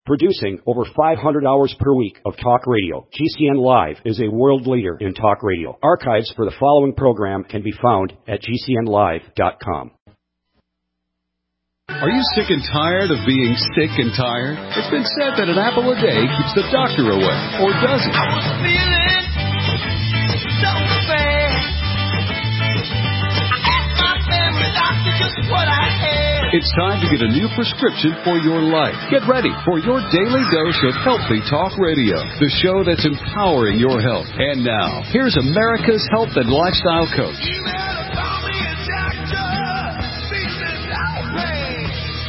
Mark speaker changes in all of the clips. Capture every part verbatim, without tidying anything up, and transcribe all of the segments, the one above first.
Speaker 1: Producing over five hundred hours per week of talk radio, G C N Live is a world leader in talk radio. Archives for the following program can be found at G C N live dot com.
Speaker 2: Are you sick and tired of being sick and tired? It's been said that an apple a day keeps the doctor away, or does it?
Speaker 3: I was feeling so bad. I asked my family doctor just what I had.
Speaker 2: It's time to get a new prescription for your life. Get ready for your daily dose of Healthy Talk Radio, the show that's empowering your health. And now, here's America's health and lifestyle coach.
Speaker 3: You better call me a doctor. Feeling outraged.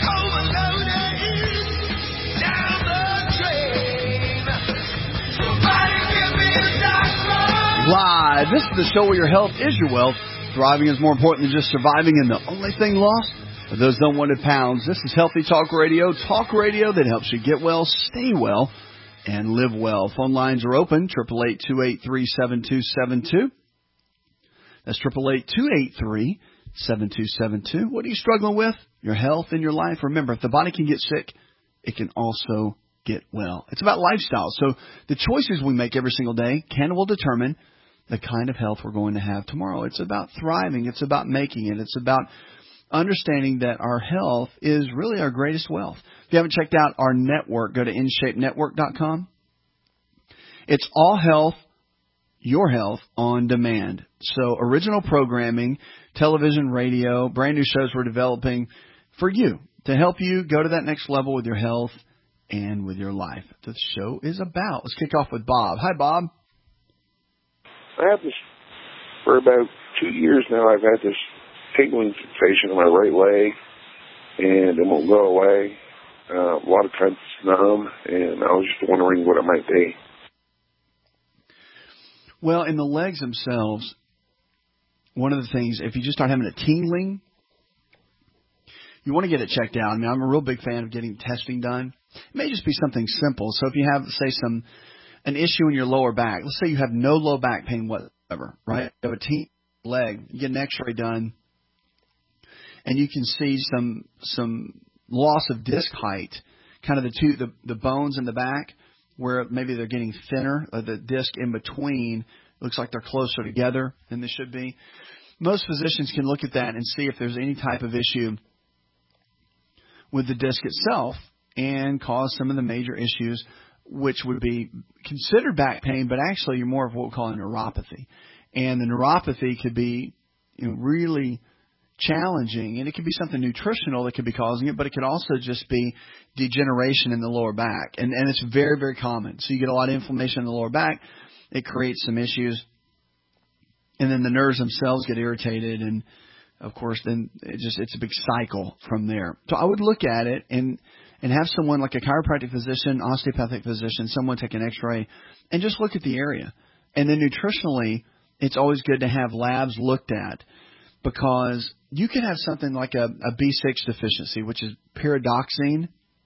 Speaker 4: Live. This is the show where your health is your wealth. Thriving is more important than just surviving, and the only thing lost are those unwanted pounds. This is Healthy Talk Radio, talk radio that helps you get well, stay well, and live well. Phone lines are open, eight eight eight, two eight three, seven two seven two. That's eight eight eight, two eight three, seven two seven two. What are you struggling with? Your health and your life. Remember, if the body can get sick, it can also get well. It's about lifestyle. So the choices we make every single day can will determine the kind of health we're going to have tomorrow. It's about thriving. It's about making it. It's about understanding that our health is really our greatest wealth. If you haven't checked out our network, go to in shape network dot com. It's all health, your health on demand. So original programming, television, radio, brand new shows we're developing for you to help you go to that next level with your health and with your life. The show is about. Let's kick off with Bob. Hi, Bob.
Speaker 5: I have this, for about two years now, I've had this tingling sensation in my right leg, and it won't go away. Uh, a lot of times it's numb, and I was just wondering what it might be.
Speaker 4: Well, in the legs themselves, one of the things, if you just start having a tingling, you want to get it checked out. I mean, I'm a real big fan of getting testing done. It may just be something simple. So if you have, say, some an issue in your lower back, let's say you have no low back pain whatsoever, right? You have a tingling leg, you get an x-ray done, and you can see some some loss of disc height, kind of the two the, the bones in the back where maybe they're getting thinner, or the disc in between looks like they're closer together than they should be. Most physicians can look at that and see if there's any type of issue with the disc itself and cause some of the major issues, which would be considered back pain, but actually you're more of what we call a neuropathy. And the neuropathy could be, you know, really challenging, and it could be something nutritional that could be causing it, but it could also just be degeneration in the lower back. And, and it's very, very common. So you get a lot of inflammation in the lower back. It creates some issues. And then the nerves themselves get irritated, and of course, then it just it's a big cycle from there. So I would look at it and and have someone like a chiropractic physician, osteopathic physician, someone take an x-ray and just look at the area. And then nutritionally, it's always good to have labs looked at, because you can have something like a, a B six deficiency, which is pyridoxine.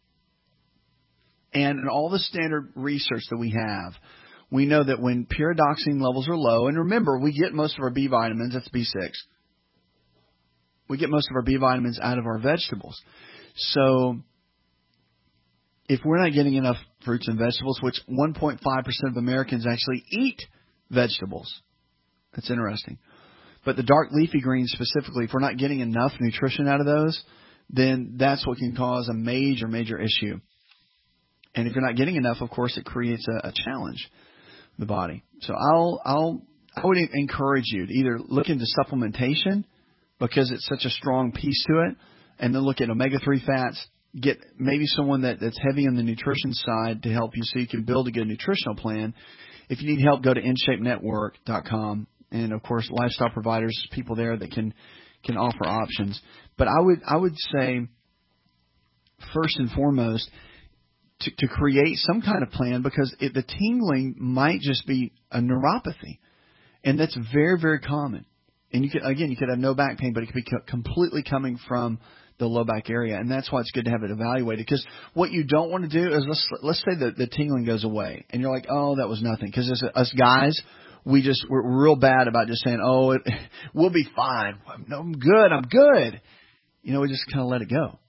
Speaker 4: And in all the standard research that we have, we know that when pyridoxine levels are low, and remember, we get most of our B vitamins, that's B six. We get most of our B vitamins out of our vegetables. So if we're not getting enough fruits and vegetables, which one point five percent of Americans actually eat vegetables. That's interesting. But the dark leafy greens specifically, if we're not getting enough nutrition out of those, then that's what can cause a major, major issue. And if you're not getting enough, of course, it creates a, a challenge in the body. So I'll, I'll, I would encourage you to either look into supplementation, because it's such a strong piece to it, and then look at omega three fats. Get maybe someone that, that's heavy on the nutrition side to help you so you can build a good nutritional plan. If you need help, go to in shape network dot com. And, of course, lifestyle providers, people there that can can offer options. But I would I would say, first and foremost, to, to create some kind of plan, because it, the tingling might just be a neuropathy. And that's very, very common. And, you could again, you could have no back pain, but it could be co- completely coming from the low back area. And that's why it's good to have it evaluated. Because what you don't want to do is, let's, let's say that the tingling goes away. And you're like, oh, that was nothing. Because as us guys, we just, we're real bad about just saying, oh, it, we'll be fine. No, I'm good. I'm good. You know, we just kind of let it go.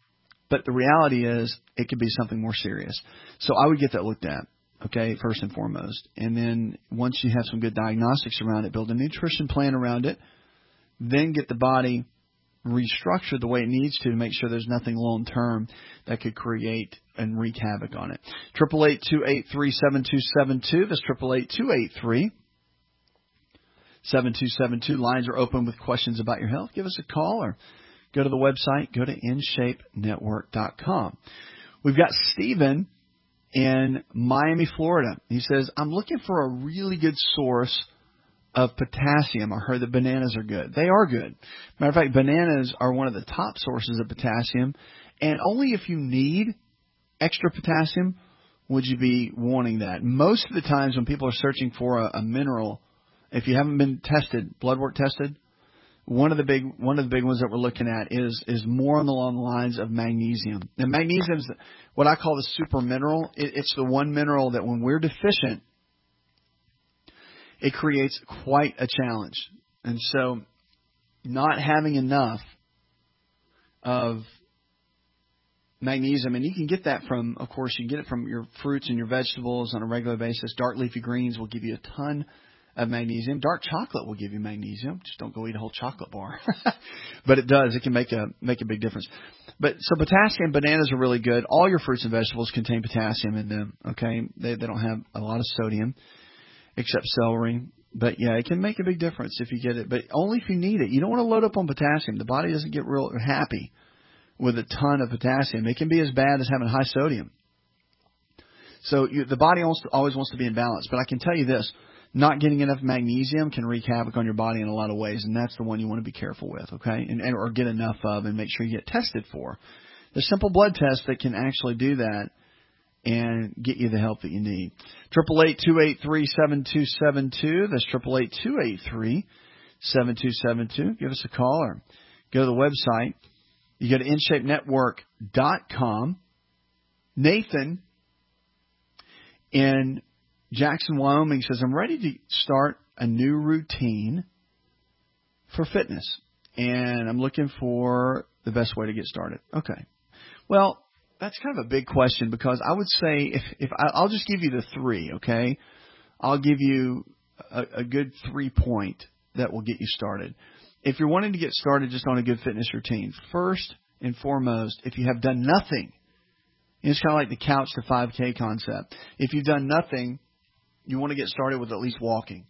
Speaker 4: But the reality is it could be something more serious. So I would get that looked at, okay, first and foremost. And then once you have some good diagnostics around it, build a nutrition plan around it, then get the body restructured the way it needs to to make sure there's nothing long-term that could create and wreak havoc on it. eight eight eight, two eight three, seven two seven two. That's eight eight eight, two eight three, seven two seven two. Lines are open with questions about your health. Give us a call or go to the website. Go to in shape network dot com. We've got Stephen in Miami, Florida. He says, I'm looking for a really good source of potassium. I heard that bananas are good. They are good. Matter of fact, bananas are one of the top sources of potassium. And only if you need extra potassium would you be wanting that. Most of the times when people are searching for a, a mineral, if you haven't been tested, blood work tested, one of the big one of the big ones that we're looking at is is more on the along the lines of magnesium. And magnesium is what I call the super mineral. It, it's the one mineral that when we're deficient, it creates quite a challenge. And so not having enough of magnesium, and you can get that from, of course, you can get it from your fruits and your vegetables on a regular basis. Dark leafy greens will give you a ton of magnesium. Dark chocolate will give you magnesium. Just don't go eat a whole chocolate bar. But it does. It can make a make a big difference. But so potassium, bananas are really good. All your fruits and vegetables contain potassium in them. Okay, they they don't have a lot of sodium, except celery. But yeah, it can make a big difference if you get it. But only if you need it. You don't want to load up on potassium. The body doesn't get real happy with a ton of potassium. It can be as bad as having high sodium. So you, the body always wants to be in balance. But I can tell you this. Not getting enough magnesium can wreak havoc on your body in a lot of ways, and that's the one you want to be careful with, okay? And, and or get enough of and make sure you get tested for. There's simple blood tests that can actually do that and get you the help that you need. eight eight eight, two eight three, seven two seven two. That's eight eight eight, two eight three, seven two seven two. Give us a call or go to the website. You go to in shape network dot com. Nathan in Jackson, Wyoming says, I'm ready to start a new routine for fitness, and I'm looking for the best way to get started. Okay. Well, that's kind of a big question because I would say if, if I, I'll just give you the three, okay? I'll give you a, a good three point that will get you started. If you're wanting to get started just on a good fitness routine, first and foremost, if you have done nothing, it's kind of like the couch to five K concept. If you've done nothing, you want to get started with at least walking.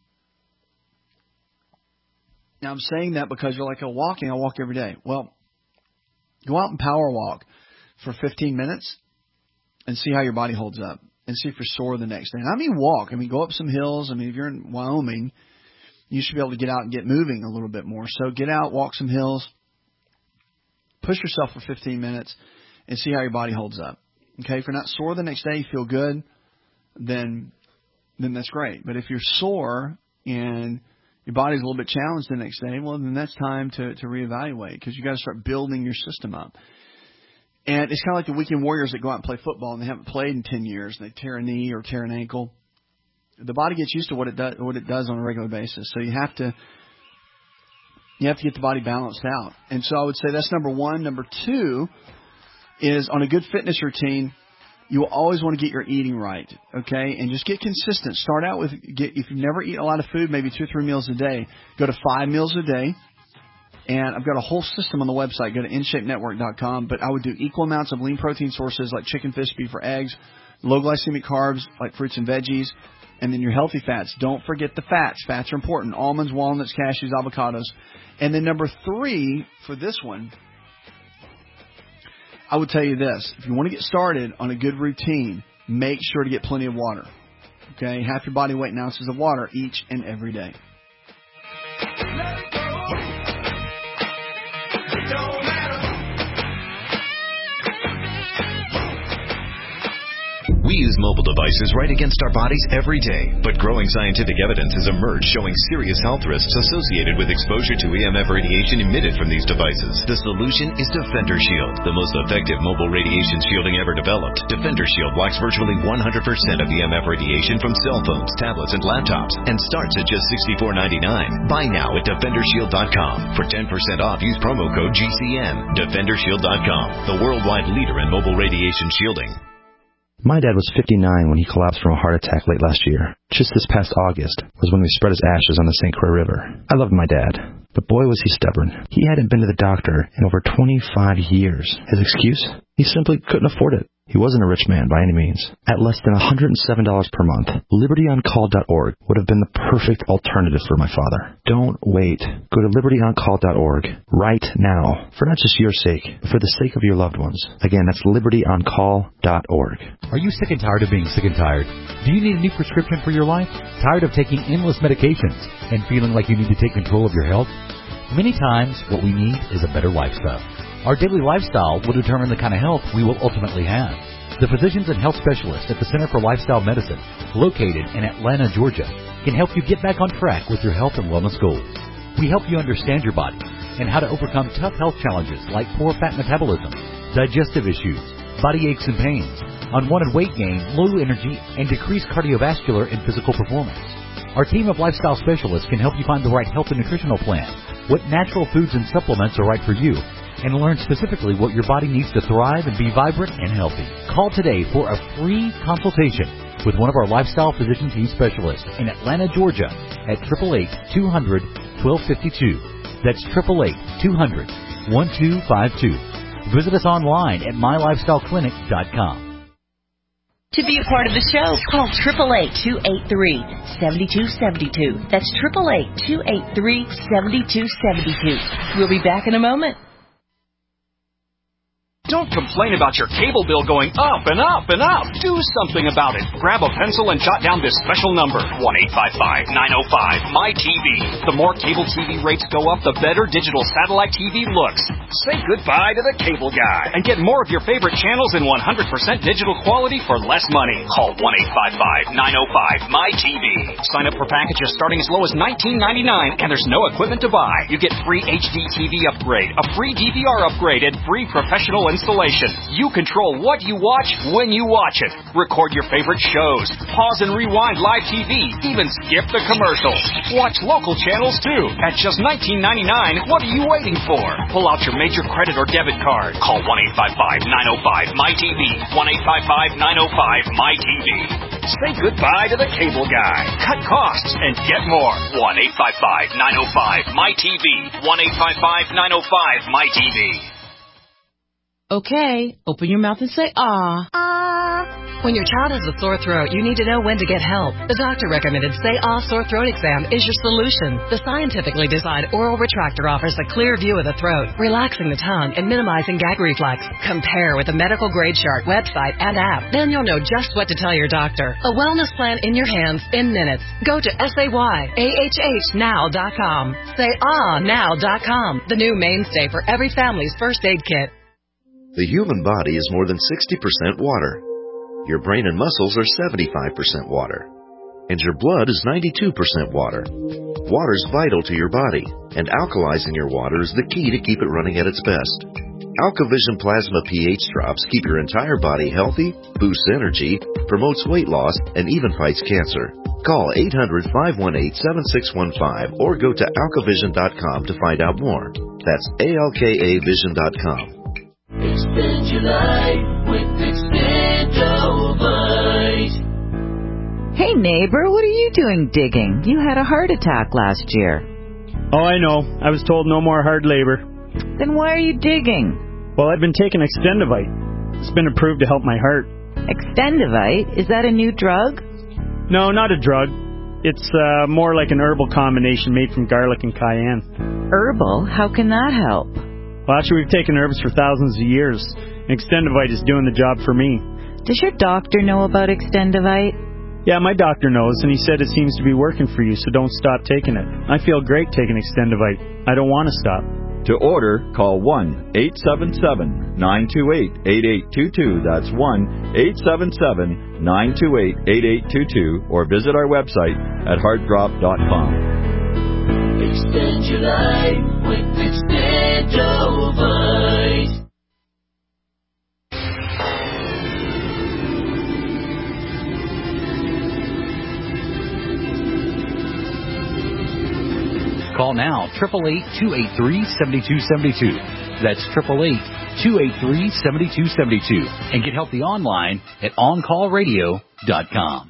Speaker 4: Now, I'm saying that because you're like, oh, walking, I walk every day. Well, go out and power walk for fifteen minutes and see how your body holds up and see if you're sore the next day. And I mean walk. I mean, go up some hills. I mean, if you're in Wyoming, you should be able to get out and get moving a little bit more. So get out, walk some hills, push yourself for fifteen minutes and see how your body holds up. Okay, if you're not sore the next day, you feel good, then then that's great. But if you're sore and your body's a little bit challenged the next day, well, then that's time to, to reevaluate because you got to start building your system up. And it's kind of like the weekend warriors that go out and play football and they haven't played in ten years and they tear a knee or tear an ankle. The body gets used to what it does, what it does on a regular basis. So you have to you have to get the body balanced out. And so I would say that's number one. Number two is on a good fitness routine, you will always want to get your eating right, okay? And just get consistent. Start out with, get, if you've never eaten a lot of food, maybe two or three meals a day, go to five meals a day. And I've got a whole system on the website. Go to in shape network dot com. But I would do equal amounts of lean protein sources like chicken, fish, beef, or eggs, low glycemic carbs like fruits and veggies, and then your healthy fats. Don't forget the fats. Fats are important. Almonds, walnuts, cashews, avocados. And then number three for this one, I would tell you this. If you want to get started on a good routine, make sure to get plenty of water. Okay? Half your body weight in ounces of water each and every day.
Speaker 6: We use mobile devices right against our bodies every day, but growing scientific evidence has emerged showing serious health risks associated with exposure to E M F radiation emitted from these devices. The solution is Defender Shield, the most effective mobile radiation shielding ever developed. Defender Shield blocks virtually one hundred percent of E M F radiation from cell phones, tablets, and laptops, and starts at just sixty-four ninety-nine. Buy now at defender shield dot com. For ten percent off, use promo code G C N. defender shield dot com, the worldwide leader in mobile radiation shielding.
Speaker 7: My dad was fifty-nine when he collapsed from a heart attack late last year. Just this past August was when we spread his ashes on the Saint Croix River. I loved my dad, but boy was he stubborn. He hadn't been to the doctor in over twenty-five years. His excuse? He simply couldn't afford it. He wasn't a rich man by any means. At less than one hundred seven dollars per month, liberty on call dot org would have been the perfect alternative for my father. Don't wait. Go to liberty on call dot org right now, for not just your sake, but for the sake of your loved ones. Again, that's liberty on call dot org.
Speaker 8: Are you sick and tired of being sick and tired? Do you need a new prescription for your life? Tired of taking endless medications and feeling like you need to take control of your health? Many times, what we need is a better lifestyle. Our daily lifestyle will determine the kind of health we will ultimately have. The physicians and health specialists at the Center for Lifestyle Medicine, located in Atlanta, Georgia, can help you get back on track with your health and wellness goals. We help you understand your body and how to overcome tough health challenges like poor fat metabolism, digestive issues, body aches and pains, unwanted weight gain, low energy, and decreased cardiovascular and physical performance. Our team of lifestyle specialists can help you find the right health and nutritional plan, what natural foods and supplements are right for you, and learn specifically what your body needs to thrive and be vibrant and healthy. Call today for a free consultation with one of our lifestyle physician team specialists in Atlanta, Georgia at eight eight eight, two hundred, twelve fifty-two. That's eight eight eight, two hundred, twelve fifty-two. Visit us online at my lifestyle clinic dot com.
Speaker 9: To be a part of the show, call eight eight eight, two eight three, seven two seven two. That's eight eight eight, two eight three, seven two seven two. We'll be back in a moment.
Speaker 10: Don't complain about your cable bill going up and up and up. Do something about it. Grab a pencil and jot down this special number, one eight five five, nine oh five, M Y T V. The more cable T V rates go up, the better digital satellite T V looks. Say goodbye to the cable guy and get more of your favorite channels in one hundred percent digital quality for less money. Call one eight five five, nine oh five, M Y T V. Sign up for packages starting as low as nineteen ninety-nine, and there's no equipment to buy. You get free H D T V upgrade, a free D V R upgrade, and free professional installation. You control what you watch when you watch it. Record your favorite shows. Pause and rewind live T V. Even skip the commercials. Watch local channels too. At just nineteen ninety-nine, what are you waiting for? Pull out your major credit or debit card. Call one eight five five, nine oh five, M Y T V. one eight five five, nine oh five, M Y T V. Say goodbye to the cable guy. Cut costs and get more. one eight five five, nine oh five, M Y T V. one eight five five, nine oh five, M Y T V.
Speaker 9: Okay, open your mouth and say ah.
Speaker 11: Ah. When your child has a sore throat, you need to know when to get help. The doctor recommended Say Ah Sore Throat Exam is your solution. The scientifically designed oral retractor offers a clear view of the throat, relaxing the tongue and minimizing gag reflex. Compare with the medical grade chart, website, and app. Then you'll know just what to tell your doctor. A wellness plan in your hands in minutes. Go to say ah now dot com. say ah now dot com, the new mainstay for every family's first aid kit.
Speaker 12: The human body is more than sixty percent water. Your brain and muscles are seventy-five percent water. And your blood is ninety-two percent water. Water is vital to your body, and alkalizing your water is the key to keep it running at its best. AlkaVision Plasma pH drops keep your entire body healthy, boosts energy, promotes weight loss, and even fights cancer. Call eight hundred, five one eight, seven six one five or go to alka vision dot com to find out more. That's A L K A vision dot com.
Speaker 3: Expand your life with Expandovite.
Speaker 13: Hey neighbor, what are you doing digging? You had a heart attack last year.
Speaker 14: Oh, I know. I was told no more hard labor.
Speaker 13: Then why are you digging?
Speaker 14: Well, I've been taking Extendovite. It's been approved to help my heart.
Speaker 13: Extendovite? Is that a new drug?
Speaker 14: No, not a drug. It's uh, more like an herbal combination made from garlic and cayenne.
Speaker 13: Herbal? How can that help?
Speaker 14: Well, actually, we've taken herbs for thousands of years. Extendovite is doing the job for me.
Speaker 13: Does your doctor know about Extendovite?
Speaker 14: Yeah, my doctor knows, and he said it seems to be working for you, so don't stop taking it. I feel great taking Extendovite. I don't want to stop.
Speaker 15: To order, call one eight seven seven, nine two eight, eight eight two two. That's one eight seven seven, nine two eight, eight eight two two, or visit our website at heart drop dot com.
Speaker 3: Extend your life with Extendovite.
Speaker 8: Call now, eight eight eight, two eight three, seven two seven two. That's eight eight eight, two eight three, seven two seven two. And get healthy online at on call radio dot com.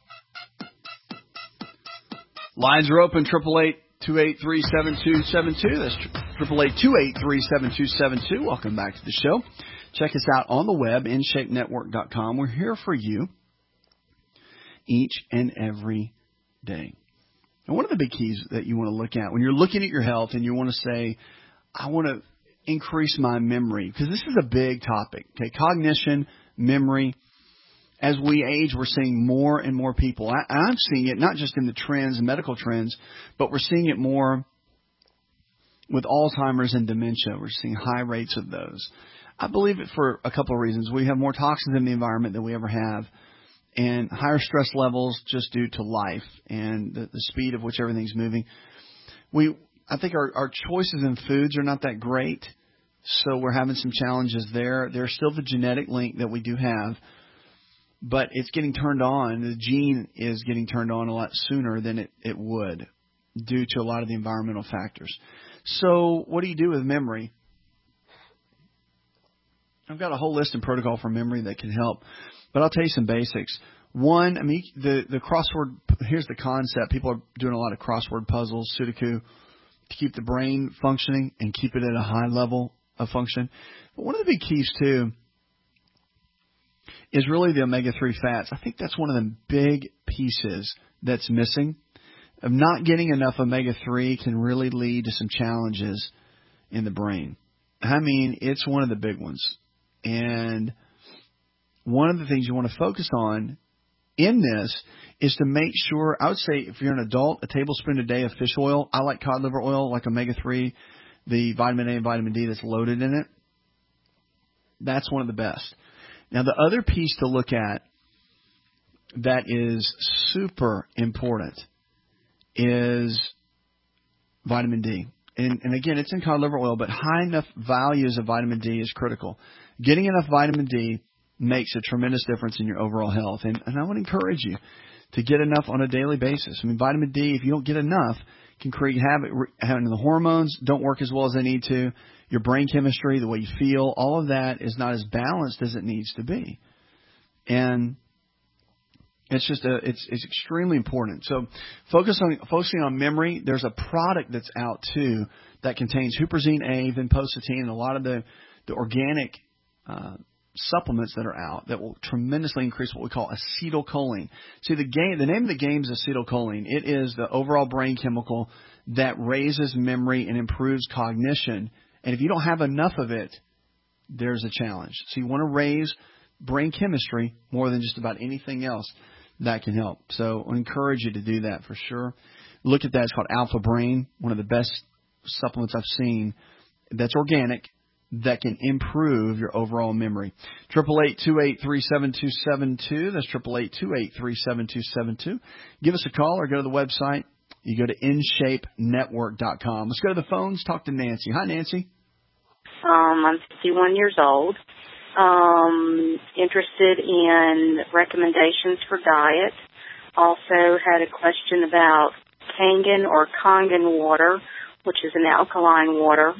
Speaker 4: Lines are open, eight eight eight, two eight three, seven two seven two. That's eight eight eight, two eight three, seven two seven two. Welcome back to the show. Check us out on the web, in shape network dot com. We're here for you each and every day. And one of the big keys that you want to look at when you're looking at your health and you want to say, I want to increase my memory, because this is a big topic. Okay, cognition, memory. As we age, we're seeing more and more people. I, I'm seeing it not just in the trends, medical trends, but we're seeing it more with Alzheimer's and dementia. We're seeing high rates of those. I believe it for a couple of reasons. We have more toxins in the environment than we ever have, and higher stress levels just due to life and the, the speed of which everything's moving. We, I think our, our choices in foods are not that great, so we're having some challenges there. There's still the genetic link that we do have, but it's getting turned on. The gene is getting turned on a lot sooner than it, it would due to a lot of the environmental factors. So what do you do with memory? I've got a whole list and protocol for memory that can help. But I'll tell you some basics. One, I mean, the, the crossword, here's the concept. People are doing a lot of crossword puzzles, Sudoku, to keep the brain functioning and keep it at a high level of function. But one of the big keys, too, is really the omega three fats. I think that's one of the big pieces that's missing. Of not getting enough omega three can really lead to some challenges in the brain. I mean, it's one of the big ones. And one of the things you want to focus on in this is to make sure, I would say if you're an adult, a tablespoon a day of fish oil. I like cod liver oil, like omega three, the vitamin A and vitamin D that's loaded in it. That's one of the best. Now, the other piece to look at that is super important is vitamin D. And, and again, it's in cod liver oil, but high enough values of vitamin D is critical. Getting enough vitamin D makes a tremendous difference in your overall health. And, and I would encourage you to get enough on a daily basis. I mean, vitamin D, if you don't get enough, can create havoc. Having the hormones don't work as well as they need to. Your brain chemistry, the way you feel, all of that is not as balanced as it needs to be. And it's just a, it's, it's extremely important. So focus on, focusing on memory. There's a product that's out too that contains huperzine A, vinpocetine, and a lot of the, the organic, uh, supplements that are out that will tremendously increase what we call acetylcholine. See, the game, the name of the game is acetylcholine. It is the overall brain chemical that raises memory and improves cognition. And if you don't have enough of it, there's a challenge. So you want to raise brain chemistry more than just about anything else that can help. So I encourage you to do that for sure. Look at that. It's called Alpha Brain, one of the best supplements I've seen that's organic, that can improve your overall memory. eight eight eight, two eight three, seven two seven two. That's eight eight eight, two eight three, seven two seven two. Give us a call or go to the website. You go to in shape network dot com. Let's go to the phones. Talk to Nancy. Hi, Nancy.
Speaker 16: Um, I'm fifty-one years old. Um, interested in recommendations for diet. Also had a question about Kangen or Kangen water, which is an alkaline water.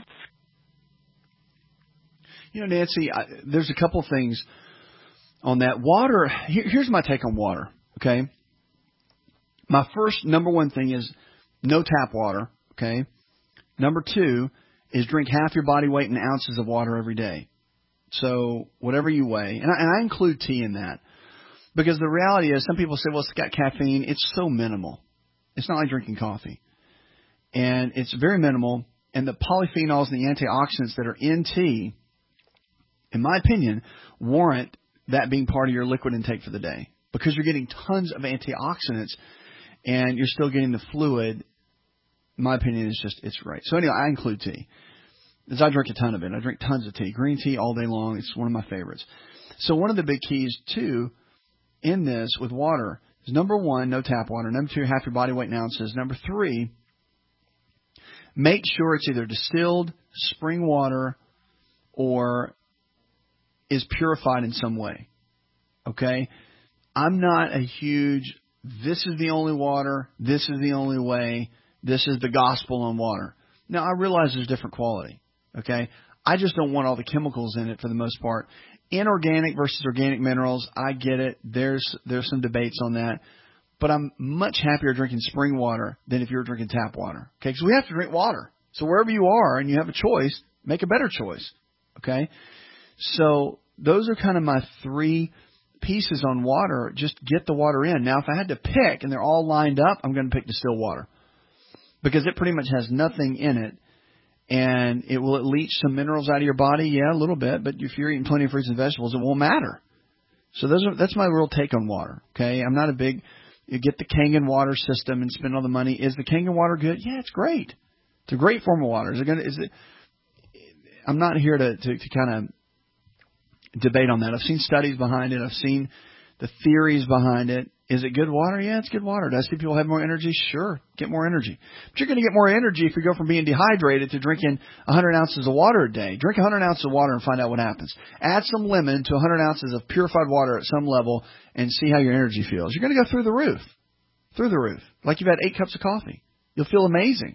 Speaker 4: You know, Nancy, I, there's a couple things on that. Water, here, here's my take on water, okay? My first, number one thing is no tap water, okay? Number two is drink half your body weight in ounces of water every day. So whatever you weigh, and I, and I include tea in that, because the reality is some people say, well, it's got caffeine. It's so minimal. It's not like drinking coffee. And it's very minimal, and the polyphenols and the antioxidants that are in tea, in my opinion, warrant that being part of your liquid intake for the day, because you're getting tons of antioxidants and you're still getting the fluid. My opinion is just, it's right. So anyway, I include tea. is I drink a ton of it. I drink tons of tea. Green tea all day long. It's one of my favorites. So one of the big keys, too, in this with water is, number one, no tap water. Number two, half your body weight in ounces. Number three, make sure it's either distilled, spring water, or is purified in some way. Okay? I'm not a huge, this is the only water, this is the only way, this is the gospel on water. Now, I realize there's different quality. Okay? I just don't want all the chemicals in it for the most part. Inorganic versus organic minerals, I get it. There's there's some debates on that. But I'm much happier drinking spring water than if you're drinking tap water. Okay? Because we have to drink water. So wherever you are and you have a choice, make a better choice. Okay? So those are kind of my three pieces on water. Just get the water in. Now, if I had to pick and they're all lined up, I'm going to pick distilled water. Because it pretty much has nothing in it. And it will leach some minerals out of your body? Yeah, a little bit. But if you're eating plenty of fruits and vegetables, it won't matter. So those are, that's my real take on water. Okay, I'm not a big, you get the Kangen water system and spend all the money. Is the Kangen water good? Yeah, it's great. It's a great form of water. Is it going to, is it, I'm not here to, to, to kind of debate on that. I've seen studies behind it. I've seen the theories behind it. Is it good water? Yeah, it's good water. Do I see people have more energy? Sure, get more energy. But you're going to get more energy if you go from being dehydrated to drinking one hundred ounces of water a day. Drink one hundred ounces of water and find out what happens. Add some lemon to one hundred ounces of purified water at some level and see how your energy feels. You're going to go through the roof, through the roof, like you've had eight cups of coffee. You'll feel amazing.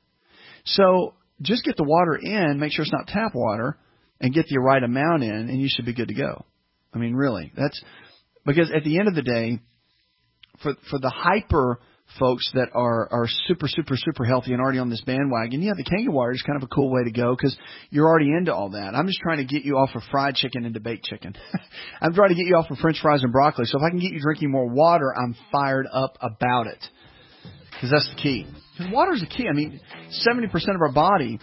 Speaker 4: So just get the water in, make sure it's not tap water, and get the right amount in, and you should be good to go. I mean, really, that's because at the end of the day, For for the hyper folks that are, are super, super, super healthy and already on this bandwagon, yeah, the Kangen water is kind of a cool way to go because you're already into all that. I'm just trying to get you off of fried chicken and baked chicken. I'm trying to get you off of French fries and broccoli. So if I can get you drinking more water, I'm fired up about it because that's the key. Because water is the key. I mean, seventy percent of our body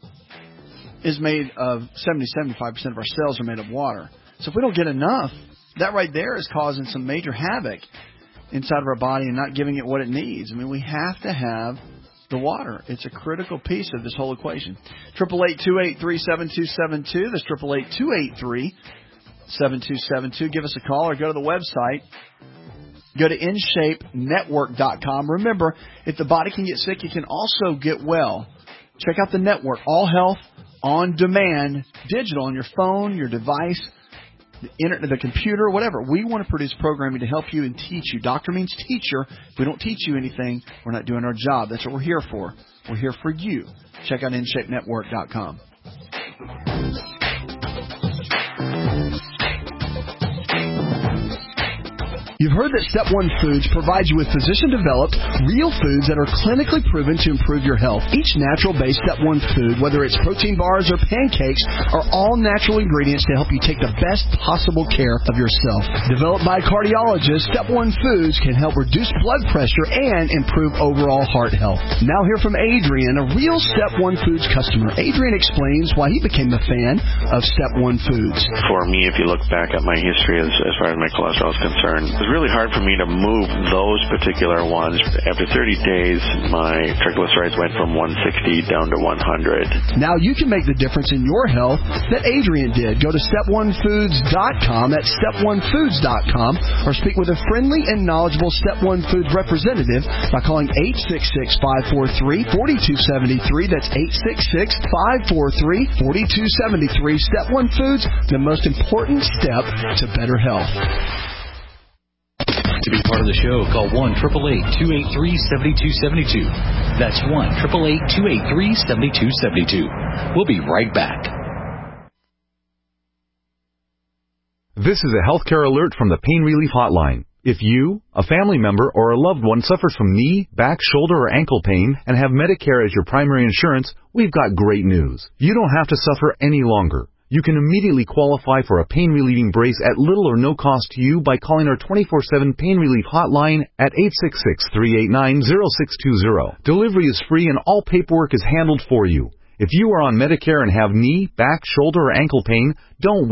Speaker 4: is made of, seventy, seventy-five percent of our cells are made of water. So if we don't get enough, that right there is causing some major havoc inside of our body and not giving it what it needs. I mean, we have to have the water. It's a critical piece of this whole equation. eight eight eight, two eight three, seven two seven two. That's eight eight eight, two eight three, seven two seven two. Give us a call or go to the website. Go to in shape network dot com. Remember, if the body can get sick, it can also get well. Check out the network. All health on demand, digital on your phone, your device, the internet, the computer, whatever. We want to produce programming to help you and teach you. Doctor means teacher. If we don't teach you anything, we're not doing our job. That's what we're here for. We're here for you. Check out in shape network dot com. You've heard that Step one Foods provides you with physician-developed, real foods that are clinically proven to improve your health. Each natural-based Step one food, whether it's protein bars or pancakes, are all natural ingredients to help you take the best possible care of yourself. Developed by cardiologists, Step one Foods can help reduce blood pressure and improve overall heart health. Now hear from Adrian, a real Step one Foods customer. Adrian explains why he became a fan of Step one Foods.
Speaker 17: For me, if you look back at my history as, as far as my cholesterol is concerned, it was really hard for me to move those particular ones. After thirty days, my triglycerides went from one sixty down to one hundred.
Speaker 4: Now you can make the difference in your health that Adrian did. Go to step one foods dot com. That's step one foods dot com. Or speak with a friendly and knowledgeable Step one Foods representative by calling eight six six, five four three, four two seven three. That's eight six six, five four three, four two seven three. Step one Foods, the most important step to better health.
Speaker 8: To be part of the show, call one eight eight eight, two eight three, seven two seven two. That's one eight eight eight, two eight three, seven two seven two. We'll be right back.
Speaker 18: This is a healthcare alert from the Pain Relief Hotline. If you, a family member, or a loved one suffers from knee, back, shoulder, or ankle pain and have Medicare as your primary insurance, we've got great news. You don't have to suffer any longer. You can immediately qualify for a pain-relieving brace at little or no cost to you by calling our twenty-four seven Pain Relief Hotline at eight six six, three eight nine, zero six two zero. Delivery is free and all paperwork is handled for you. If you are on Medicare and have knee, back, shoulder, or ankle pain, don't wait.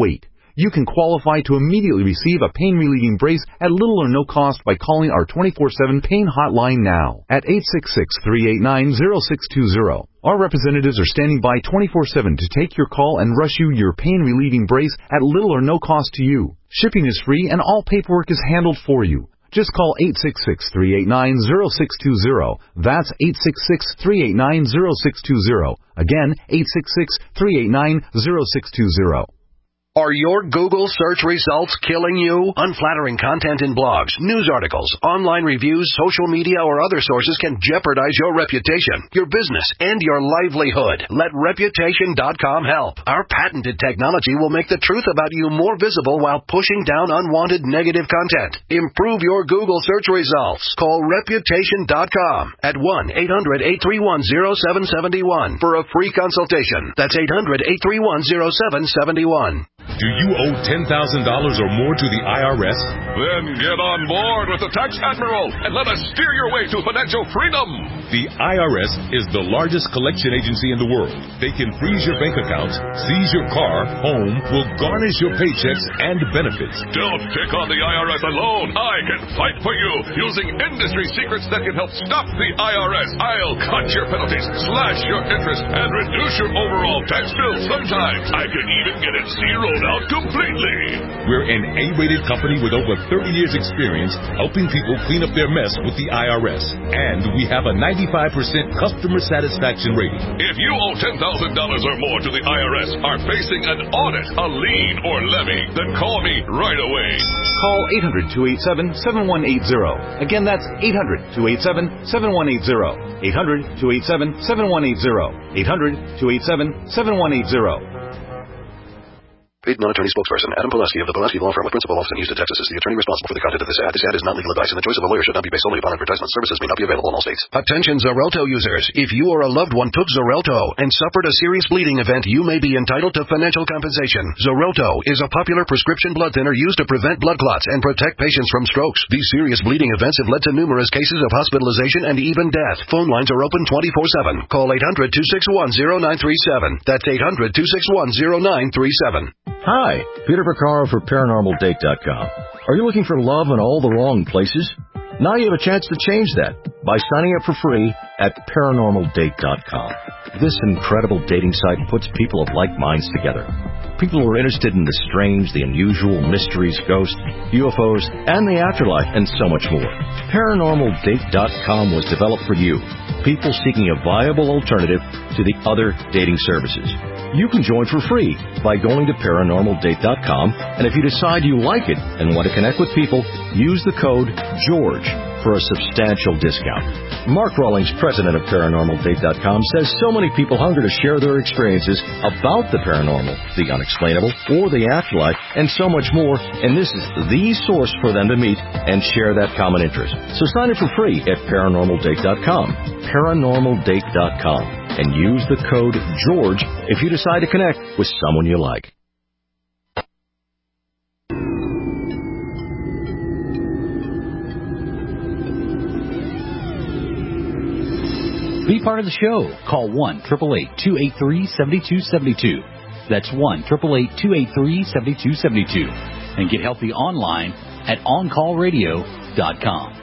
Speaker 18: you can qualify to immediately receive a pain-relieving brace at little or no cost by calling our twenty-four seven pain hotline now at eight six six, three eight nine, zero six two zero. Our representatives are standing by twenty-four seven to take your call and rush you your pain-relieving brace at little or no cost to you. Shipping is free and all paperwork is handled for you. Just call eight six six, three eight nine, zero six two zero. That's eight six six, three eight nine, zero six two zero. Again, eight six six, three eight nine, zero six two zero.
Speaker 19: Are your Google search results killing you? Unflattering content in blogs, news articles, online reviews, social media, or other sources can jeopardize your reputation, your business, and your livelihood. Let Reputation dot com help. Our patented technology will make the truth about you more visible while pushing down unwanted negative content. Improve your Google search results. Call Reputation dot com at one eight hundred, eight three one, zero seven seven one for a free consultation. That's eight hundred, eight three one, zero seven seven one.
Speaker 20: Do you owe ten thousand dollars or more to the I R S?
Speaker 3: Then get on board with the Tax Admiral and let us steer your way to financial freedom.
Speaker 20: The I R S is the largest collection agency in the world. They can freeze your bank accounts, seize your car, home, will garnish your paychecks and benefits.
Speaker 3: Don't pick on the I R S alone. I can fight for you using industry secrets that can help stop the I R S. I'll cut your penalties, slash your interest, and reduce your overall tax bill. Sometimes I can even get it zeroed out completely.
Speaker 20: We're an A-rated company with over thirty years experience helping people clean up their mess with the I R S. And we have a ninety-five percent customer satisfaction rating.
Speaker 3: If you owe ten thousand dollars or more to the I R S, are facing an audit, a lien, or levy, then call me right away.
Speaker 18: Call eight hundred, two eight seven, seven one eight zero. Again, that's eight hundred, two eight seven, seven one eight zero. eight hundred, two eight seven, seven one eight zero. eight hundred, two eight seven, seven one eight zero.
Speaker 19: Paid non-attorney spokesperson Adam Pulaski of the Pulaski Law Firm with principal office in Houston, Texas, is the attorney responsible for the content of this ad. This ad is not legal advice, and the choice of a lawyer should not be based solely upon advertisement. Services may not be available in all states. Attention Xarelto users. If you or a loved one took Xarelto and suffered a serious bleeding event, you may be entitled to financial compensation. Xarelto is a popular prescription blood thinner used to prevent blood clots and protect patients from strokes. These serious bleeding events have led to numerous cases of hospitalization and even death. Phone lines are open twenty-four seven. Call eight hundred, two six one, zero nine three seven. That's eight hundred, two six one, zero nine three seven.
Speaker 21: Hi, Peter Vaccaro for Paranormal Date dot com. Are you looking for love in all the wrong places? Now you have a chance to change that by signing up for free at Paranormal Date dot com. This incredible dating site puts people of like minds together. People who are interested in the strange, the unusual, mysteries, ghosts, U F Os, and the afterlife, and so much more. Paranormal Date dot com was developed for you, people seeking a viable alternative to the other dating services. You can join for free by going to Paranormal Date dot com, and if you decide you like it and want to connect with people, use the code GEORGE for a substantial discount. Mark Rawlings, president of Paranormal Date dot com, says so many people hunger to share their experiences about the paranormal, the unexplainable, or the afterlife, and so much more, and this is the source for them to meet and share that common interest. So sign up for free at Paranormal Date dot com, Paranormal Date dot com, and use the code GEORGE if you decide to connect with someone you like.
Speaker 8: Be part of the show. Call one, eight eight eight, two eight three, seven two seven two. That's one, eight eight eight, two eight three, seven two seven two. And get healthy online at on call radio dot com.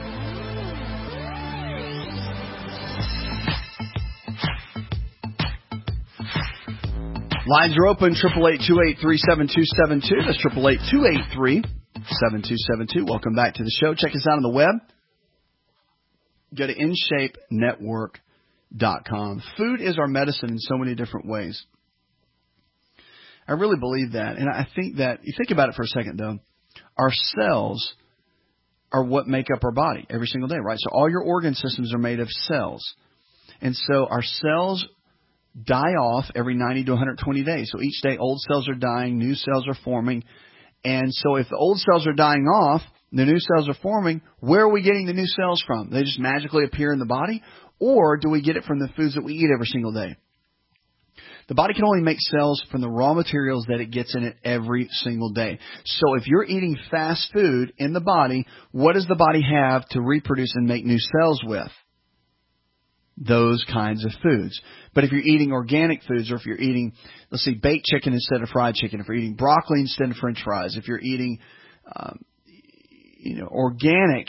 Speaker 4: Lines are open, eight eight eight, two eight three, seven two seven two. That's eight eight eight, two eight three, seven two seven two. Welcome back to the show. Check us out on the web. Go to in shape network dot com. Food is our medicine in so many different ways. I really believe that. And I think that, you think about it for a second, though, our cells are what make up our body every single day, right? So all your organ systems are made of cells. And so our cells die off every ninety to one hundred twenty days. So each day old cells are dying, new cells are forming. And so if the old cells are dying off, the new cells are forming, where are we getting the new cells from? They just magically appear in the body? Or do we get it from the foods that we eat every single day? The body can only make cells from the raw materials that it gets in it every single day. So if you're eating fast food in the body, what does the body have to reproduce and make new cells with? those kinds of foods. But if you're eating organic foods, or if you're eating, let's see, baked chicken instead of fried chicken, if you're eating broccoli instead of French fries, if you're eating, um, you know, organic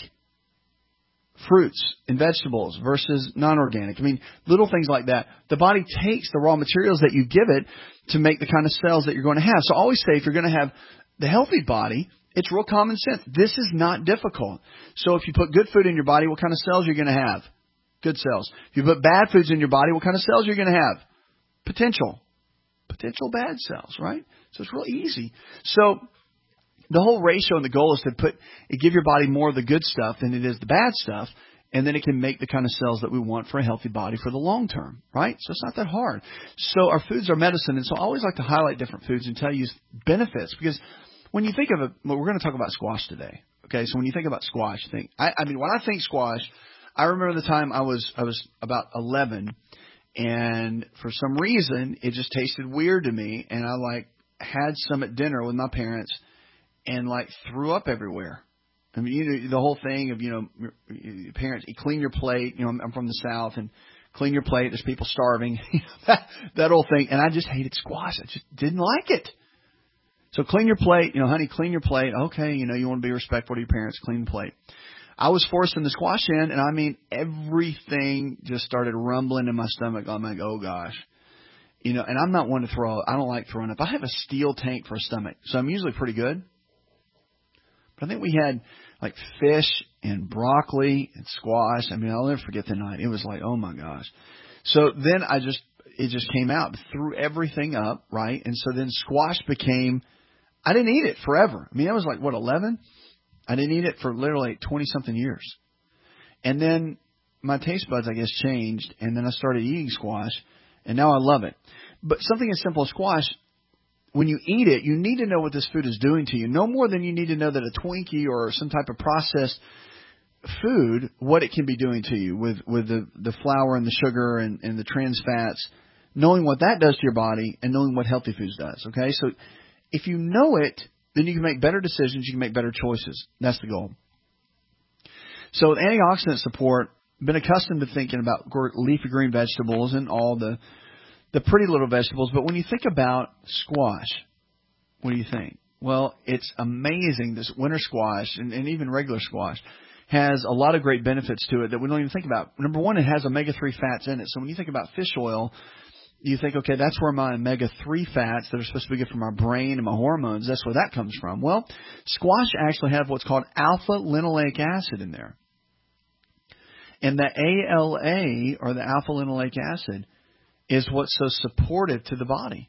Speaker 4: fruits and vegetables versus non-organic. I mean, little things like that. The body takes the raw materials that you give it to make the kind of cells that you're going to have. So I always say, if you're going to have the healthy body, it's real common sense. This is not difficult. So if you put good food in your body, what kind of cells are you going to have? Good cells. If you put bad foods in your body, what kind of cells are you going to have? Potential. Potential bad cells, right? So it's real easy. So the whole ratio and the goal is to put, give your body more of the good stuff than it is the bad stuff, and then it can make the kind of cells that we want for a healthy body for the long term, right? So it's not that hard. So our foods are medicine, and so I always like to highlight different foods and tell you benefits, because when you think of it, well, we're going to talk about squash today. Okay, so when you think about squash, think I, I mean, when I think squash, I remember the time I was I was about eleven, and for some reason it just tasted weird to me, and I like had some at dinner with my parents, and like threw up everywhere. I mean, you know, the whole thing of, you know, your parents, you clean your plate. You know, I'm, I'm from the South, and clean your plate. There's people starving. that, that whole thing, and I just hated squash. I just didn't like it. So clean your plate. You know, honey, clean your plate. Okay, you know, you want to be respectful to your parents. Clean the plate. I was forcing the squash in, and I mean, everything just started rumbling in my stomach. I'm like, oh gosh, you know. And I'm not one to throw. I don't like throwing up. I have a steel tank for a stomach, so I'm usually pretty good. But I think we had like fish and broccoli and squash. I mean, I'll never forget the night. It was like, oh my gosh. So then I just, it just came out, threw everything up, right? And so then squash became, I didn't eat it forever. I mean, I was like, what, eleven? I didn't eat it for literally twenty something years. And then my taste buds, I guess, changed. And then I started eating squash, and now I love it. But something as simple as squash, when you eat it, you need to know what this food is doing to you. No more than you need to know that a Twinkie or some type of processed food, what it can be doing to you with, with the, the flour and the sugar and, and the trans fats, knowing what that does to your body and knowing what healthy foods does. Okay, so if you know it, then you can make better decisions. You can make better choices. That's the goal. So with antioxidant support, I've been accustomed to thinking about leafy green vegetables and all the the pretty little vegetables. But when you think about squash, what do you think? Well, it's amazing. This winter squash and, and even regular squash has a lot of great benefits to it that we don't even think about. Number one, it has omega three fats in it. So when you think about fish oil, you think, okay, that's where my omega three fats that are supposed to be good for my brain and my hormones, that's where that comes from. Well, squash actually have what's called alpha-linoleic acid in there. And the A L A, or the alpha-linoleic acid, is what's so supportive to the body.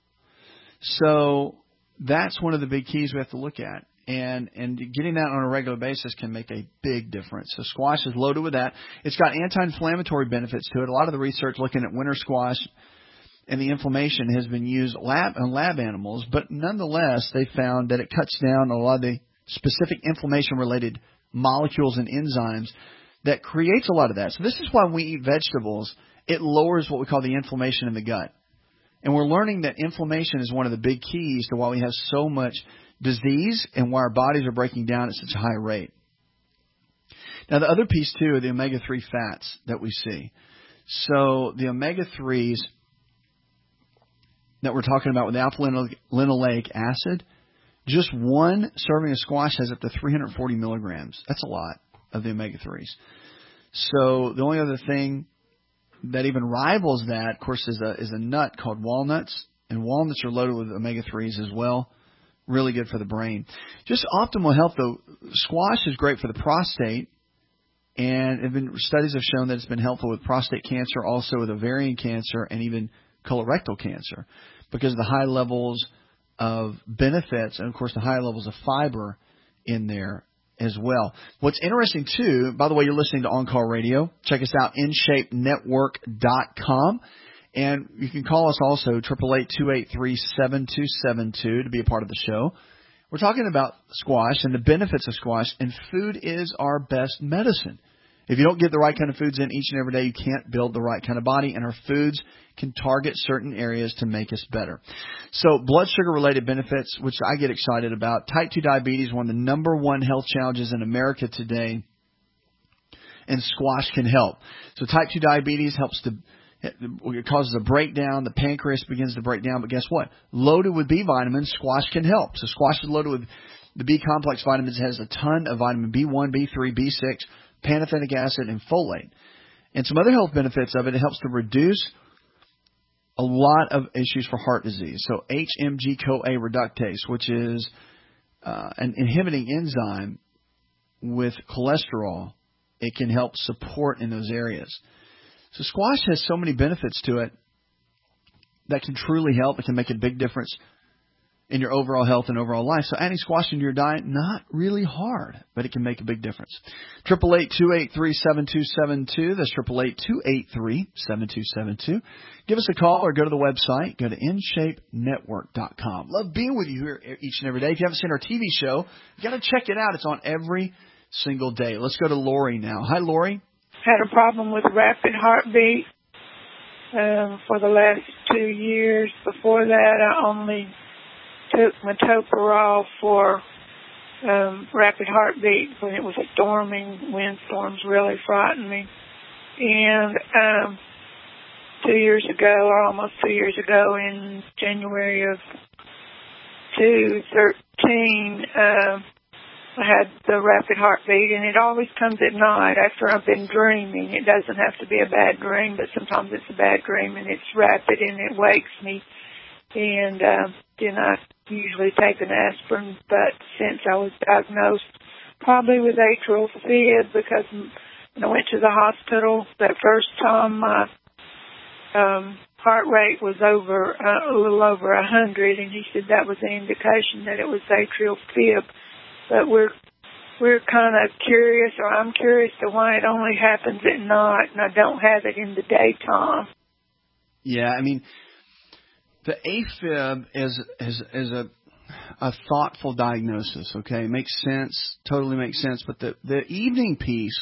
Speaker 4: So that's one of the big keys we have to look at. And and getting that on a regular basis can make a big difference. So squash is loaded with that. It's got anti-inflammatory benefits to it. A lot of the research looking at winter squash and the inflammation has been used lab on lab animals, but nonetheless, they found that it cuts down a lot of the specific inflammation-related molecules and enzymes that creates a lot of that. So this is why when we eat vegetables, it lowers what we call the inflammation in the gut. And we're learning that inflammation is one of the big keys to why we have so much disease and why our bodies are breaking down at such a high rate. Now, the other piece, too, are the omega three fats that we see. So the omega threes that we're talking about with alpha-linoleic acid, just one serving of squash has up to three hundred forty milligrams. That's a lot of the omega threes. So the only other thing that even rivals that, of course, is a, is a nut called walnuts. And walnuts are loaded with omega threes as well. Really good for the brain. Just optimal health, though. Squash is great for the prostate. And have been, studies have shown that it's been helpful with prostate cancer, also with ovarian cancer, and even colorectal cancer, because of the high levels of benefits and, of course, the high levels of fiber in there as well. What's interesting, too, by the way, you're listening to On Call Radio. Check us out, in shape network dot com. And you can call us also, eight eight eight, two eight three, seven two seven two, to be a part of the show. We're talking about squash and the benefits of squash, and food is our best medicine. If you don't get the right kind of foods in each and every day, you can't build the right kind of body, and our foods can target certain areas to make us better. So blood sugar-related benefits, which I get excited about. Type two diabetes, one of the number one health challenges in America today. and squash can help. So type two diabetes helps to, it causes a breakdown. The pancreas begins to break down. But guess what? Loaded with B vitamins, squash can help. So squash is loaded with the B complex vitamins. It has a ton of vitamin B one, B three, B six, pantothenic acid, and folate. And some other health benefits of it, it helps to reduce a lot of issues for heart disease. So H M G-CoA reductase, which is uh, an inhibiting enzyme with cholesterol, it can help support in those areas. So squash has so many benefits to it that can truly help. It can make a big difference in your overall health and overall life. So adding squash into your diet, not really hard, but it can make a big difference. eight eight eight, two eight three, seven two seven two. That's eight eight eight, two eight three, seven two seven two. Give us a call or go to the website. Go to in shape network dot com. Love being with you here each and every day. If you haven't seen our T V show, you got to check it out. It's on every single day. Let's go to Lori now. Hi, Lori.
Speaker 1: Had a problem with rapid heartbeat um, for the last two years. Before that, I only took metoprolol for um, rapid heartbeat when it was storming. Windstorms really frightened me. And um, two years ago, or almost two years ago, in January of two thousand thirteen, uh, I had the rapid heartbeat, and it always comes at night after I've been dreaming. It doesn't have to be a bad dream, but sometimes it's a bad dream, and it's rapid, and it wakes me. And uh, then I usually take an aspirin, but since I was diagnosed probably with atrial fib, because when I went to the hospital that first time, my um, heart rate was over uh, a little over a hundred, and he said that was the indication that it was atrial fib. But we're we're kind of curious, or I'm curious to why it only happens at night, and I don't have it in the daytime.
Speaker 4: Yeah, I mean, the AFib is is is a a thoughtful diagnosis. Okay, it makes sense, totally makes sense. But the the evening piece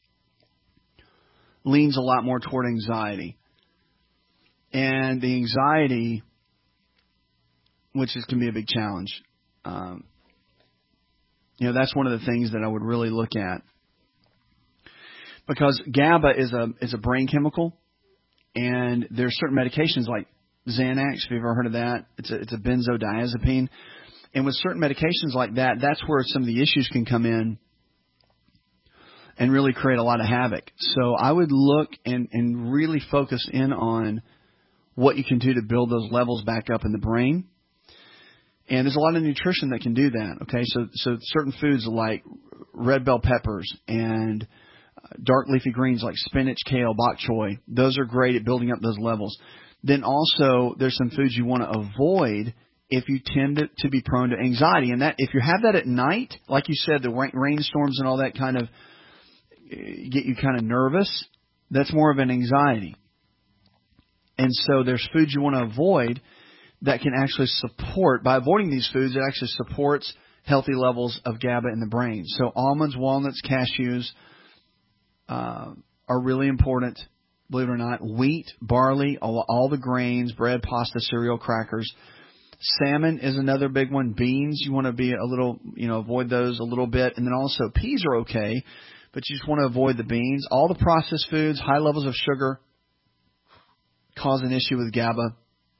Speaker 4: leans a lot more toward anxiety, and the anxiety, which is can be a big challenge. Um, you know, that's one of the things that I would really look at, because GABA is a is a brain chemical, and there's certain medications like Xanax, if you've ever heard of that. It's a, it's a benzodiazepine. And with certain medications like that, that's where some of the issues can come in and really create a lot of havoc. So I would look and, and really focus in on what you can do to build those levels back up in the brain. And there's a lot of nutrition that can do that. Okay, so so certain foods like red bell peppers and dark leafy greens like spinach, kale, bok choy, those are great at building up those levels. Then also there's some foods you want to avoid if you tend to, to be prone to anxiety. And that if you have that at night, like you said, the rain, rainstorms and all that kind of get you kind of nervous, that's more of an anxiety. And so there's foods you want to avoid that can actually support, by avoiding these foods, it actually supports healthy levels of GABA in the brain. So almonds, walnuts, cashews uh, are really important. Believe it or not, wheat, barley, all, all the grains, bread, pasta, cereal, crackers. Salmon is another big one. Beans, you want to be a little, you know, avoid those a little bit. And then also peas are okay, but you just want to avoid the beans. All the processed foods, high levels of sugar cause an issue with GABA.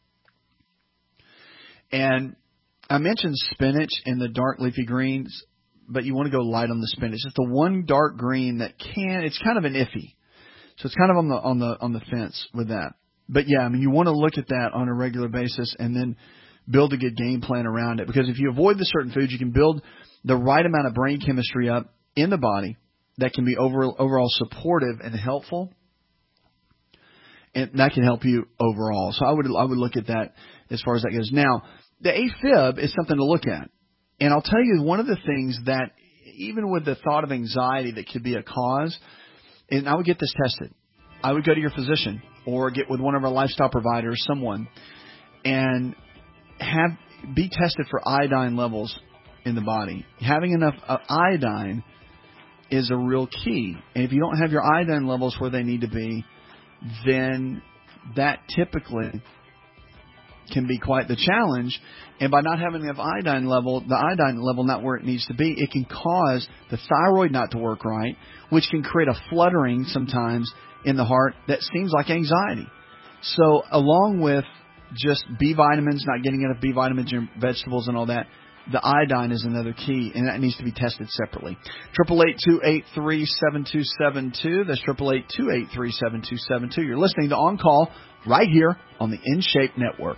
Speaker 4: And I mentioned spinach and the dark leafy greens, but you want to go light on the spinach. It's the one dark green that can, it's kind of an iffy. So it's kind of on the on the on the fence with that. But yeah, I mean, you want to look at that on a regular basis and then build a good game plan around it. Because if you avoid the certain foods, you can build the right amount of brain chemistry up in the body that can be over, overall supportive and helpful, and that can help you overall. So I would I would look at that as far as that goes. Now, the AFib is something to look at, and I'll tell you one of the things that even with the thought of anxiety that could be a cause. And I would get this tested. I would go to your physician or get with one of our lifestyle providers, someone, and have be tested for iodine levels in the body. Having enough uh, iodine is a real key. And if you don't have your iodine levels where they need to be, then that typically can be quite the challenge. And by not having enough iodine level, the iodine level not where it needs to be, it can cause the thyroid not to work right, which can create a fluttering sometimes in the heart that seems like anxiety. So along with just B vitamins, not getting enough B vitamins in vegetables and all that, the iodine is another key, and that needs to be tested separately. eight eight eight, two eight three, seven two seven two. That's eight eight eight, two eight three, seven two seven two. You're listening to On Call right here on the In Shape Network.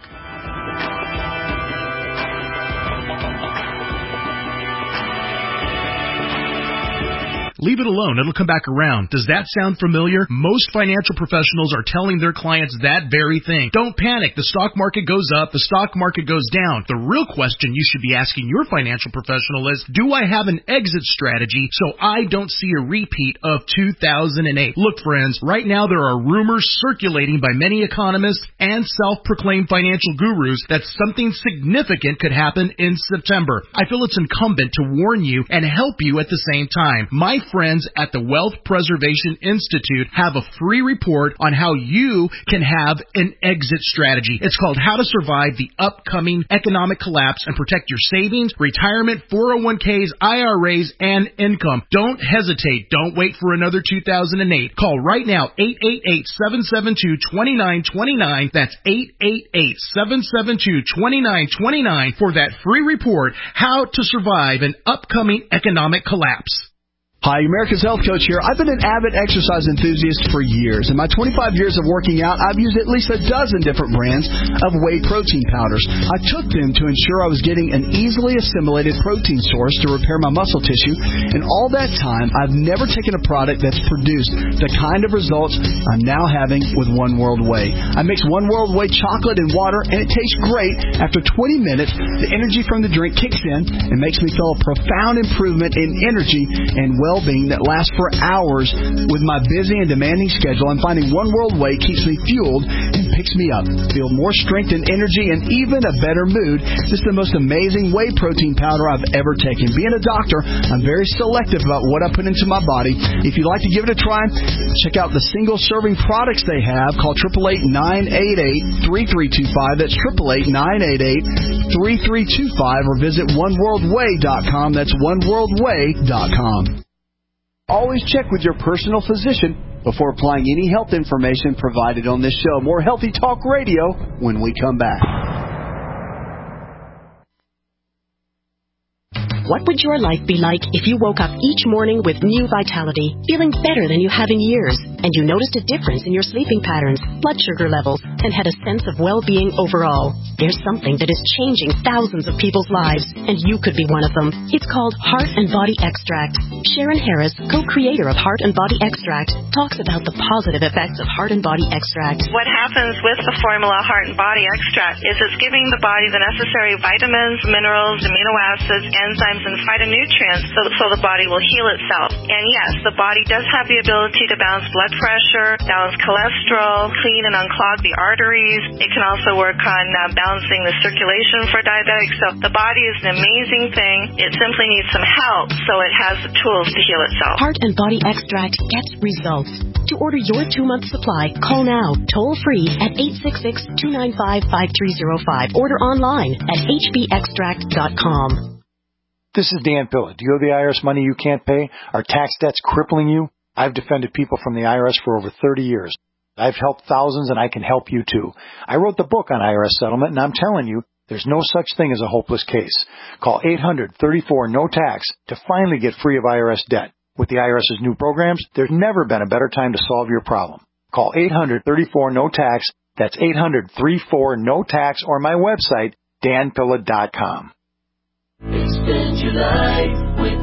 Speaker 2: Leave it alone. It'll come back around. Does that sound familiar? Most financial professionals are telling their clients that very thing. Don't panic. The stock market goes up. The stock market goes down. The real question you should be asking your financial professional is, do I have an exit strategy so I don't see a repeat of two thousand eight? Look, friends, right now there are rumors circulating by many economists and self-proclaimed financial gurus that something significant could happen in September. I feel it's incumbent to warn you and help you at the same time. My friends at the Wealth Preservation Institute have a free report on how you can have an exit strategy. It's called How to Survive the Upcoming Economic Collapse and Protect Your Savings, Retirement, four oh one k's, I R As, and Income. Don't hesitate. Don't wait for another two thousand eight. Call right now, eight eight eight, seven seven two, two nine two nine. That's eight eight eight, seven seven two, two nine two nine for that free report, How to Survive an Upcoming Economic Collapse.
Speaker 4: Hi, America's Health Coach here. I've been an avid exercise enthusiast for years. In my twenty-five years of working out, I've used at least a dozen different brands of whey protein powders. I took them to ensure I was getting an easily assimilated protein source to repair my muscle tissue. And all that time, I've never taken a product that's produced the kind of results I'm now having with One World Whey. I mix One World Whey chocolate and water, and it tastes great. After twenty minutes, the energy from the drink kicks in and makes me feel a profound improvement in energy and well well-being that lasts for hours. With my busy and demanding schedule, I'm finding One World Whey keeps me fueled and picks me up. Feel more strength and energy and even a better mood. This is the most amazing whey protein powder I've ever taken. Being a doctor, I'm very selective about what I put into my body. If you'd like to give it a try, check out the single-serving products they have. Call eight eight eight, nine eight eight, three three two five. That's eight eight eight, nine eight eight, three three two five, or visit one world way dot com. That's one world way dot com. Always check with your personal physician before applying any health information provided on this show. More Healthy Talk Radio when we come back.
Speaker 22: What would your life be like if you woke up each morning with new vitality, feeling better than you have in years, and you noticed a difference in your sleeping patterns, blood sugar levels, and had a sense of well-being overall? There's something that is changing thousands of people's lives, and you could be one of them. It's called Heart and Body Extract. Sharon Harris, co-creator of Heart and Body Extract, talks about the positive effects of Heart and Body Extract.
Speaker 23: What happens with the formula Heart and Body Extract is it's giving the body the necessary vitamins, minerals, amino acids, enzymes, and phytonutrients so, so the body will heal itself. And yes, the body does have the ability to balance blood pressure, balance cholesterol, clean and unclog the arteries. It can also work on uh, balancing the circulation for diabetics. So the body is an amazing thing. It simply needs some help so it has the tools to heal itself.
Speaker 22: Heart and Body Extract gets results. To order your two-month supply, call now, toll-free at eight six six, two nine five, five three zero five. Order online at h b extract dot com.
Speaker 24: This is Dan Pilla. Do you owe the I R S money you can't pay? Are tax debts crippling you? I've defended people from the I R S for over thirty years. I've helped thousands, and I can help you too. I wrote the book on I R S settlement, and I'm telling you, there's no such thing as a hopeless case. Call eight hundred, thirty-four, no tax to finally get free of I R S debt. With the IRS's new programs, there's never been a better time to solve your problem. Call eight hundred, thirty-four, no tax. That's eight hundred, thirty-four, no tax, or my website, dan pilla dot com.
Speaker 25: Extend your life with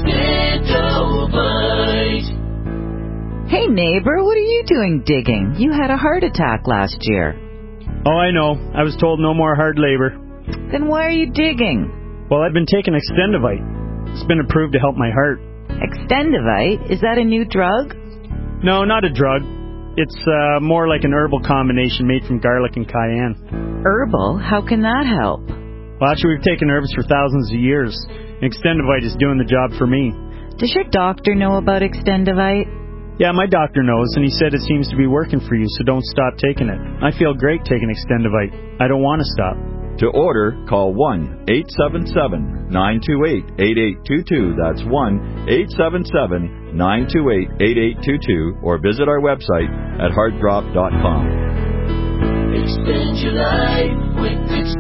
Speaker 25: Extendovite.
Speaker 13: Hey neighbor, what are you doing digging? You had a heart attack last year.
Speaker 14: Oh, I know. I was told no more hard labor.
Speaker 13: Then why are you digging?
Speaker 14: Well, I've been taking Extendovite. It's been approved to help my heart.
Speaker 13: Extendovite? Is that a new drug?
Speaker 14: No, not a drug. It's uh, more like an herbal combination made from garlic and cayenne.
Speaker 13: Herbal? How can that help?
Speaker 14: Well, actually, we've taken herbs for thousands of years. Extendovite is doing the job for me.
Speaker 13: Does your doctor know about Extendovite?
Speaker 14: Yeah, my doctor knows, and he said it seems to be working for you, so don't stop taking it. I feel great taking Extendivite. I don't want to stop.
Speaker 15: To order, call one eight seven seven, nine two eight, eight eight two two. That's one eight seven seven, nine two eight, eight eight two two, or visit our website at heart drop dot com.
Speaker 25: Extend your life with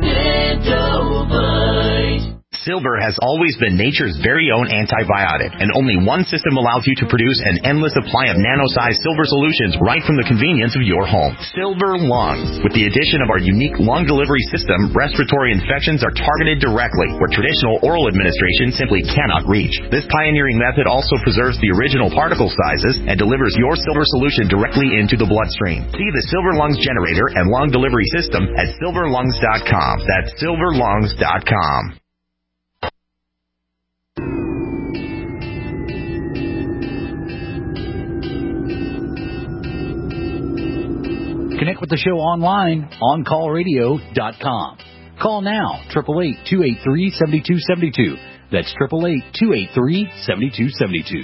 Speaker 25: Extendovite.
Speaker 5: Silver has always been nature's very own antibiotic, and only one system allows you to produce an endless supply of nano-sized silver solutions right from the convenience of your home. Silver Lungs. With the addition of our unique lung delivery system, respiratory infections are targeted directly, where traditional oral administration simply cannot reach. This pioneering method also preserves the original particle sizes and delivers your silver solution directly into the bloodstream. See the Silver Lungs generator and lung delivery system at silver lungs dot com. That's silver lungs dot com.
Speaker 8: Connect with the show online, on call radio dot com. Call now, eight eight eight, two eight three, seven two seven two. That's eight eight eight, two eight three, seven two seven two.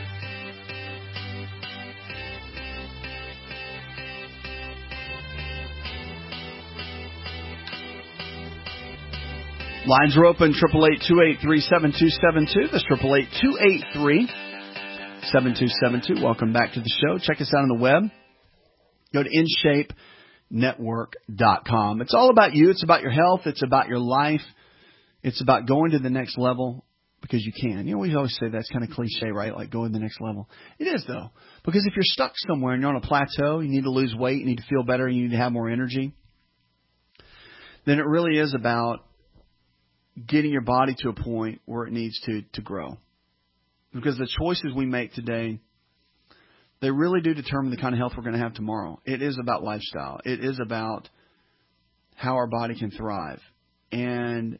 Speaker 4: Lines are open, eight eight eight, two eight three, seven two seven two. That's eight eight eight, two eight three, seven two seven two. Welcome back to the show. Check us out on the web. Go to in shape network dot com. It's all about you. It's about your health. It's about your life. It's about going to the next level because you can. You know, we always say that's kind of cliche, right? Like going to the next level. It is, though. Because if you're stuck somewhere and you're on a plateau, you need to lose weight, you need to feel better, you need to have more energy, then it really is about getting your body to a point where it needs to, to grow. Because the choices we make today, they really do determine the kind of health we're going to have tomorrow. It is about lifestyle. It is about how our body can thrive. And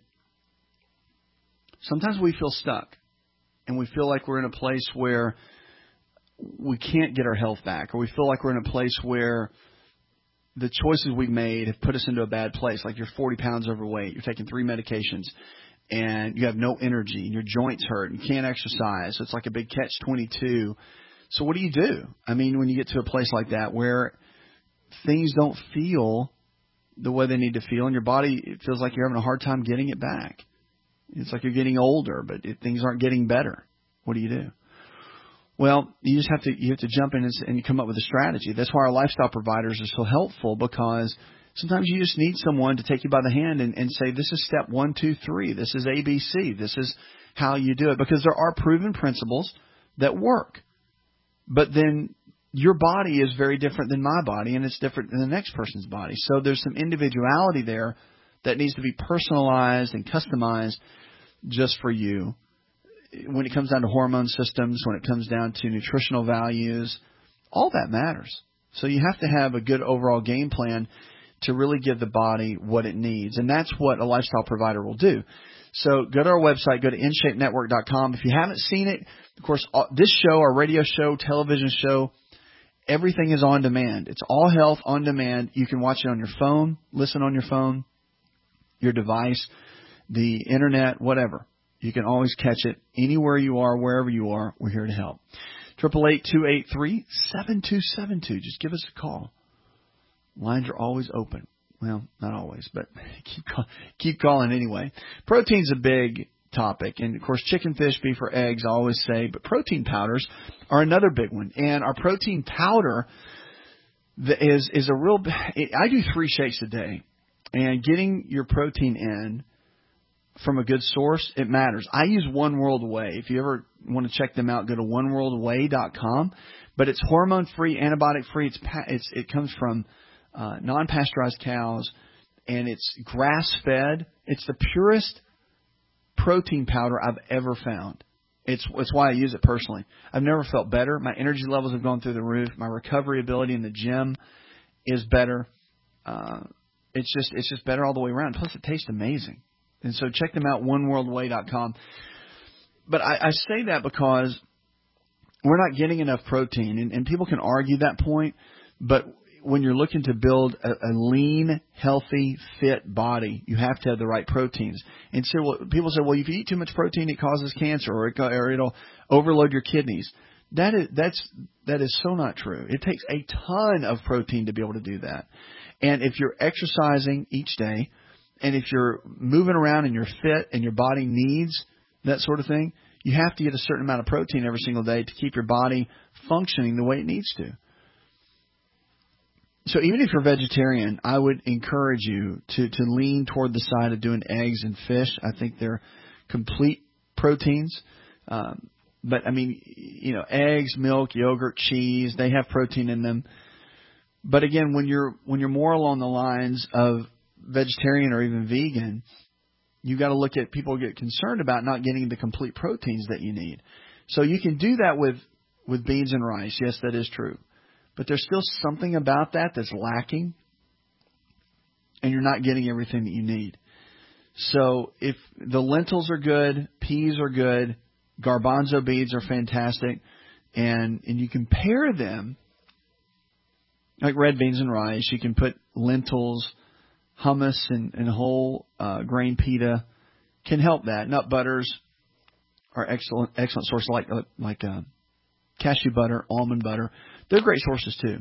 Speaker 4: sometimes we feel stuck. And we feel like we're in a place where we can't get our health back. Or we feel like we're in a place where the choices we've made have put us into a bad place. Like you're forty pounds overweight. You're taking three medications. And you have no energy. And your joints hurt. And you can't exercise. So it's like a big catch twenty-two. So what do you do? I mean, when you get to a place like that where things don't feel the way they need to feel and your body, it feels like you're having a hard time getting it back. It's like you're getting older, but it, things aren't getting better. What do you do? Well, you just have to you have to jump in and, and come up with a strategy. That's why our lifestyle providers are so helpful, because sometimes you just need someone to take you by the hand and, and say, this is step one, two, three. This is A B C. This is how you do it, because there are proven principles that work. But then your body is very different than my body, and it's different than the next person's body. So there's some individuality there that needs to be personalized and customized just for you. When it comes down to hormone systems, when it comes down to nutritional values, all that matters. So you have to have a good overall game plan to really give the body what it needs. And that's what a lifestyle provider will do. So go to our website, go to in shape network dot com. If you haven't seen it, of course, this show, our radio show, television show, everything is on demand. It's all health on demand. You can watch it on your phone, listen on your phone, your device, the internet, whatever. You can always catch it anywhere you are, wherever you are. We're here to help. eight eight eight, two eight three, seven two seven two. Just give us a call. Lines are always open. Well, not always, but keep call, keep calling anyway. Protein's a big topic. And, of course, chicken, fish, beef, or eggs, I always say. But protein powders are another big one. And our protein powder is, is a real – I do three shakes a day. And getting your protein in from a good source, it matters. I use One World Whey. If you ever want to check them out, go to one world whey dot com. But it's hormone-free, antibiotic-free. It's, it's It comes from uh, non-pasteurized cows, and it's grass-fed. It's the purest protein powder I've ever found. It's, it's why I use it personally. I've never felt better. My energy levels have gone through the roof. My recovery ability in the gym is better. Uh, it's just it's just better all the way around. Plus, it tastes amazing. And so check them out, one world whey dot com. But I, I say that because we're not getting enough protein. And, and people can argue that point. But when you're looking to build a, a lean, healthy, fit body, you have to have the right proteins. And so well, people say, well, if you eat too much protein, it causes cancer, or, it, or it'll overload your kidneys. That is that's that is so not true. It takes a ton of protein to be able to do that. And if you're exercising each day, and if you're moving around and you're fit and your body needs that sort of thing, you have to get a certain amount of protein every single day to keep your body functioning the way it needs to. So even if you're vegetarian, I would encourage you to, to lean toward the side of doing eggs and fish. I think they're complete proteins. Um, but, I mean, you know, eggs, milk, yogurt, cheese, they have protein in them. But, again, when you're when you're more along the lines of vegetarian or even vegan, you got to look at people get concerned about not getting the complete proteins that you need. So you can do that with, with beans and rice. Yes, that is true. But there's still something about that that's lacking, and you're not getting everything that you need. So if the lentils are good, peas are good, garbanzo beans are fantastic, and, and you can pair them, like red beans and rice. You can put lentils, hummus, and, and whole uh, grain pita can help that. Nut butters are excellent excellent sources like like uh, cashew butter, almond butter. They're great sources too.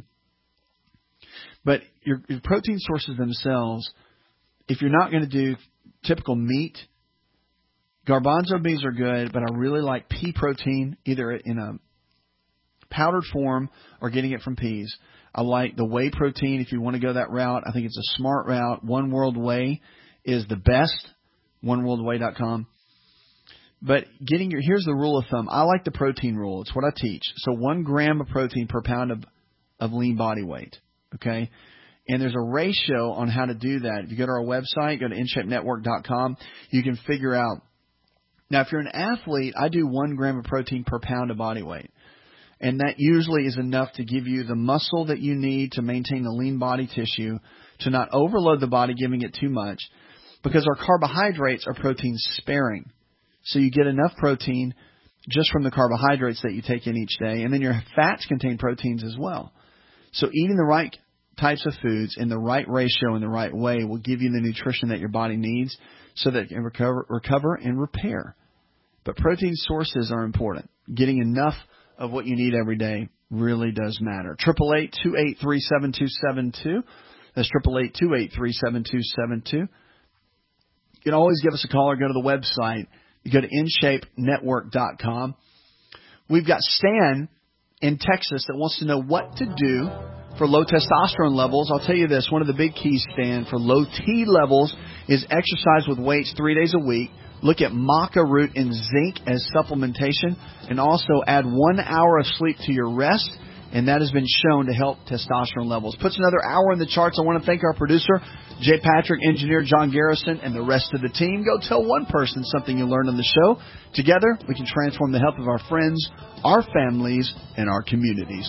Speaker 4: But your, your protein sources themselves, if you're not going to do typical meat, garbanzo beans are good, but I really like pea protein, either in a powdered form or getting it from peas. I like the whey protein if you want to go that route. I think it's a smart route. One World Whey is the best, one world whey dot com. But getting your, here's the rule of thumb. I like the protein rule. It's what I teach. So one gram of protein per pound of, of lean body weight. Okay. And there's a ratio on how to do that. If you go to our website, go to in shape network dot com, you can figure out. Now, if you're an athlete, I do one gram of protein per pound of body weight. And that usually is enough to give you the muscle that you need to maintain the lean body tissue, to not overload the body, giving it too much, because our carbohydrates are protein sparing. So you get enough protein just from the carbohydrates that you take in each day. And then your fats contain proteins as well. So eating the right types of foods in the right ratio in the right way will give you the nutrition that your body needs so that it can recover, recover and repair. But protein sources are important. Getting enough of what you need every day really does matter. eight eight eight, two eight three, seven two seven two. That's eight eight eight, two eight three, seven two seven two. You can always give us a call or go to the website. You go to in shape network dot com. We've got Stan in Texas that wants to know what to do for low testosterone levels. I'll tell you this. One of the big keys, Stan, for low T levels is exercise with weights three days a week. Look at maca root and zinc as supplementation, and also add one hour of sleep to your rest, and that has been shown to help testosterone levels. Puts another hour in the charts. I want to thank our producer, Jay Patrick, engineer John Garrison, and the rest of the team. Go tell one person something you learned on the show. Together, we can transform the health of our friends, our families, and our communities.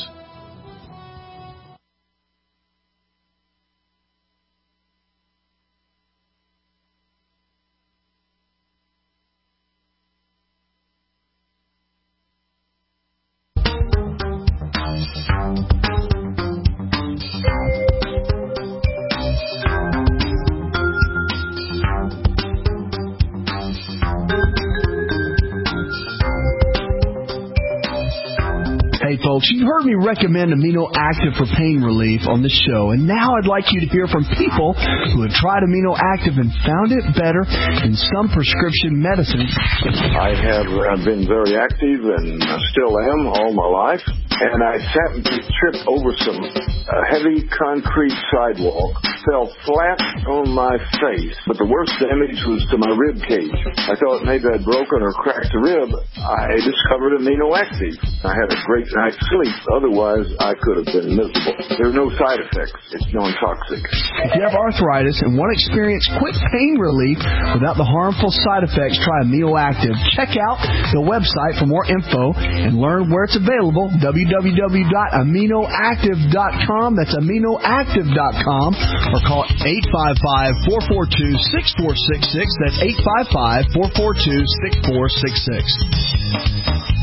Speaker 4: Hey folks, you've heard me recommend Amino Active for pain relief on the show, and now I'd like you to hear from people who have tried Amino Active and found it better than some prescription medicines.
Speaker 6: I have I've been very active and still am all my life, and I happened to trip over some uh, heavy concrete sidewalk, fell flat on my face, but the worst damage was to my rib cage. I thought maybe I'd broken or cracked a rib. I discovered Amino Active. I had a great night's sleep. Otherwise, I could have been miserable. There are no side effects. It's non-toxic.
Speaker 4: If you have arthritis and want to experience quick pain relief without the harmful side effects, try Amino Active. Check out the website for more info and learn where it's available, w w w dot amino active dot com. That's amino active dot com. Or call eight five five, four four two, six four six six. That's eight five five, four four two, six four six six.